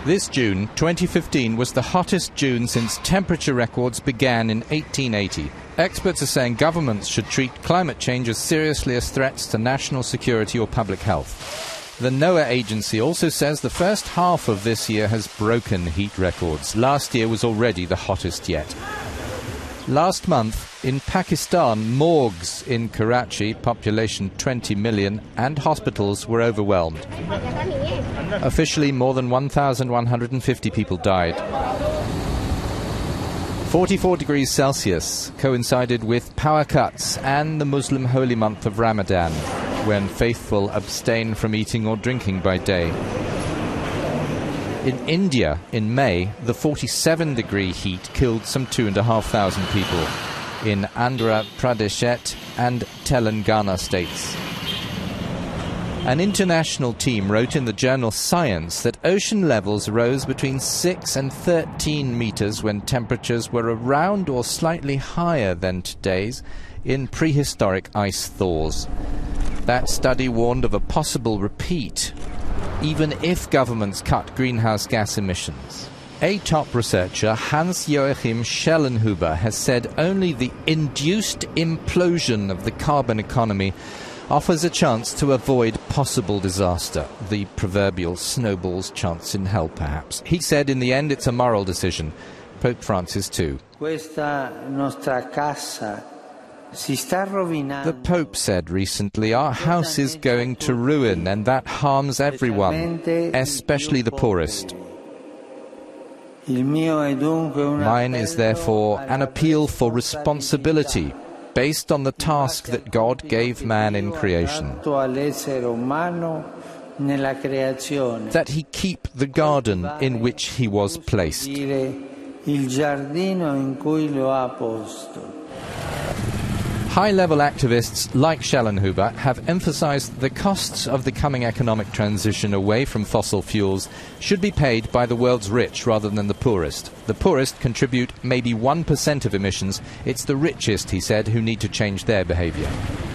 This June, 2015, was the hottest June since temperature records began in 1880. Experts are saying governments should treat climate change as seriously as threats to national security or public health. The NOAA agency also says the first half of this year has broken heat records. Last year was already the hottest yet. Last month, in Pakistan, morgues in Karachi, population 20 million, and hospitals were overwhelmed. Officially, more than 1,150 people died. 44 degrees Celsius coincided with power cuts and the Muslim holy month of Ramadan, when faithful abstain from eating or drinking by day. In India, in May, the 47-degree heat killed some 2,500 people in Andhra Pradesh and Telangana states. An international team wrote in the journal Science that ocean levels rose between 6 and 13 meters when temperatures were around or slightly higher than today's in prehistoric ice thaws. That study warned of a possible repeat, even if governments cut greenhouse gas emissions. A top researcher, Hans-Joachim Schellenhuber, has said only the induced implosion of the carbon economy offers a chance to avoid possible disaster. The proverbial snowball's chance in hell, perhaps. He said in the end it's a moral decision. Pope Francis too. The Pope said recently, our house is going to ruin, and that harms everyone, especially the poorest. Mine is therefore an appeal for responsibility, based on the task that God gave man in creation. That he keep the garden in which he was placed. High-level activists like Schellenhuber have emphasized the costs of the coming economic transition away from fossil fuels should be paid by the world's rich rather than the poorest. The poorest contribute maybe 1% of emissions. It's the richest, he said, who need to change their behavior.